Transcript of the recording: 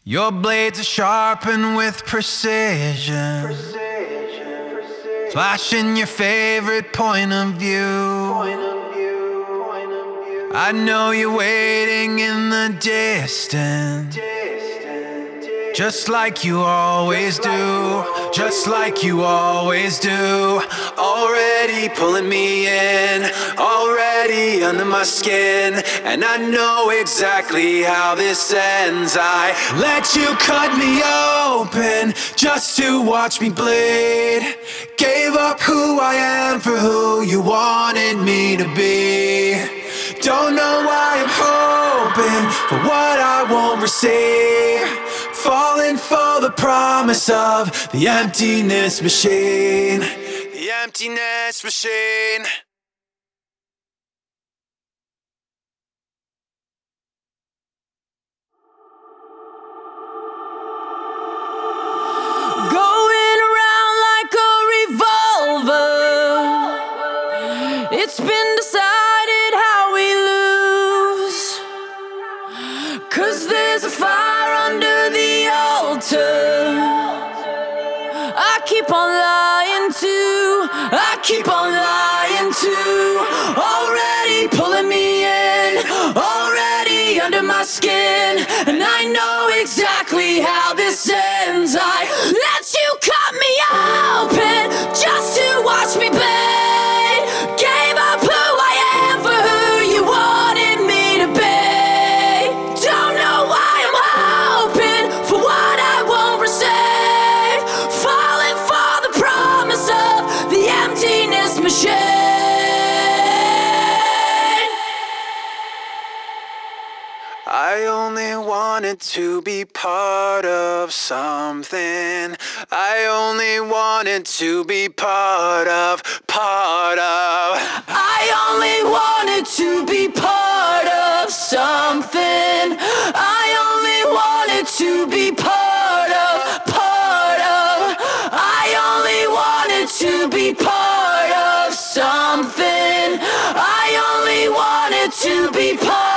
Your blades are sharpened with precision, flashing your favorite point of view. I know you're waiting in the distance, just like you always do, just like you always do. Already pulling me in, already under my skin, and I know exactly how this ends. I let you cut me open just to watch me bleed. Gave up who I am for who you wanted me to be. Don't know why I'm hoping for what I won't receive, falling for the promise of the emptiness machine. The emptiness machine. Going around like a revolver. It's been decided how we lose, 'cause there's a fire under the altar. I keep on lying to, I keep on lying to. Already pulling me in, already under my skin, and I know exactly how this ends. I let you cut me open just to watch me bleed. Gave up who I am for who you wanted me to be. Don't know why I'm hoping for what I won't receive, falling for the promise of the emptiness machine. I only wanted to be part of something. I only wanted to be part of. I only wanted to be part of something. I only wanted to be part of. I only wanted to be part of something. I only wanted to be part